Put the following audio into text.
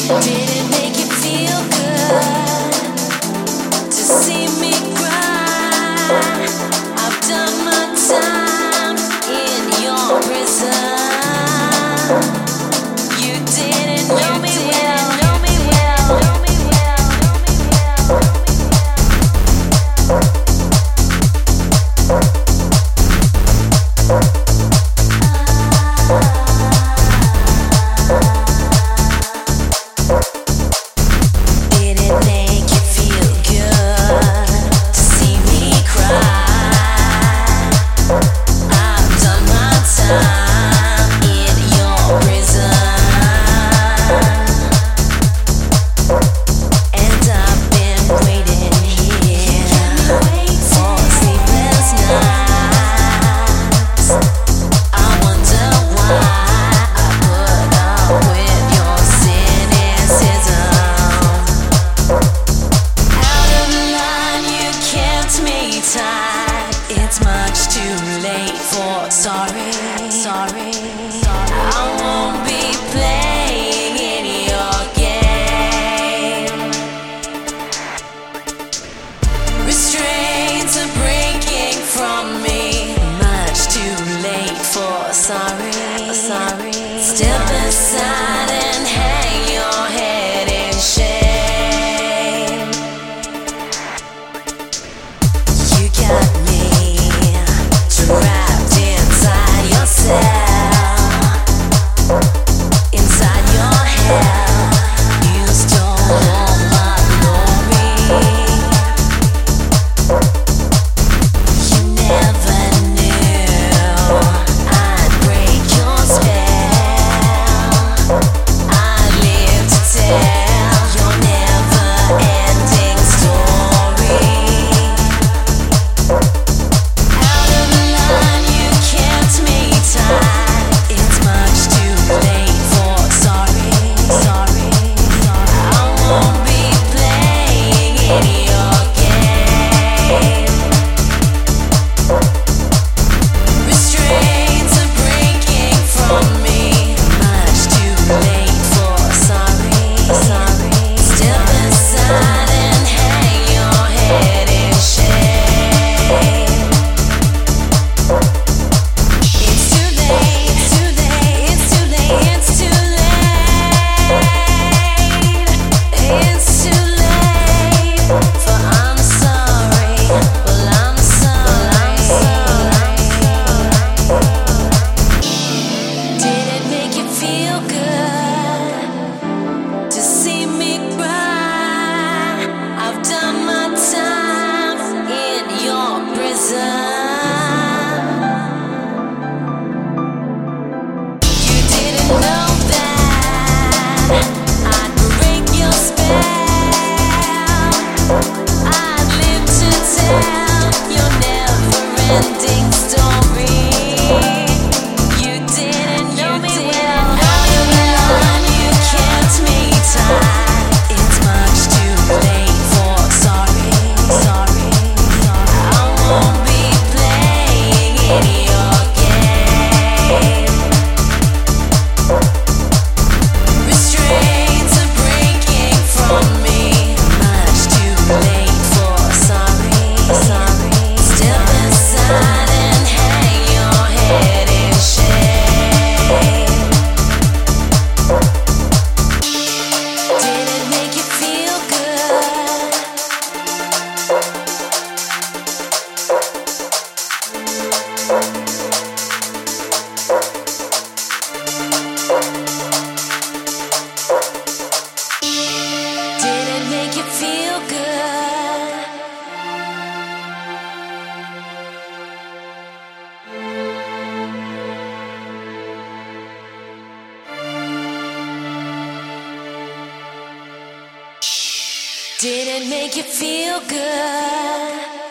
Did it make you feel good to see me cry? I've done my time in your prison. You didn't know me well, know me well, know me well, know me well, know me Did it make you feel good to see me cry? I've done my time in your prison, and I've been waiting here for sleepless nights. I wonder why I put up with your cynicism. Out of line, you kept me tight. It's much too late for sorry, sorry. I won't be playing in your game. Restraints are breaking from me. Much too late for sorry, sorry. Step aside and hang your head in shame. You got me trapped inside yourself, inside your hell. You stole all my glory. You never knew I'd break your spell. I live to tell your never-ending story. Out of line, you kept me tight. It's much too late for sorry, sorry. I won't be playing in your game. Restraints are breaking from me. Much too late for sorry, sorry. Step aside and hang your head in shame. It's too late, it's too late, it's too late, it's too late. It's too late for I'm sorry. Well, I'm sorry. Did it make you feel good to see me cry? I've done my time in your prison. You didn't know that I'd break your spell. I'd live to tell your never-ending story. You didn't know me well. Out of line, you kept me tight. It's much too late for sorry, sorry. I won't be playing in your game. Restraints are breaking from me. Much too late for sorry, sorry. Step aside and hang your head in shame. Did it make you feel good? Did it make you feel good? Did it make you feel good?